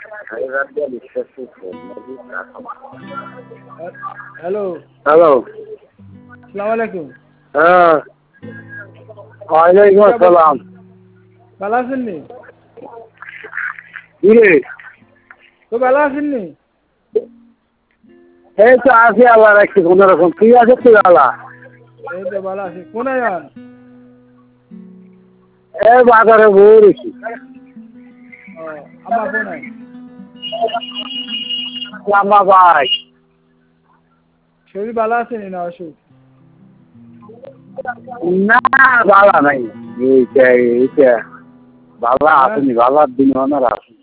Hello, hello. আসসালামু আলাইকুম। হ্যাঁ, ওয়ালাইকুম আসসালাম। ভালো আছেন নি? কি রে? তো ভালো আছেন নি? এই তো আছি আল্লাহ রাখছি কোন রকম। ঠিক আছে তুই আল্লাহ। এই তো ভালো আছি। কোনায় যান? এই বাজারে বই রেখি। ও, আম্মা কোনায়? লাম্বা ভাই। শরীর ভালো আছে নি না অসুখ? না বালা নাই। এইটা বালা আসেনি, বালার দিন অনার আসেনি।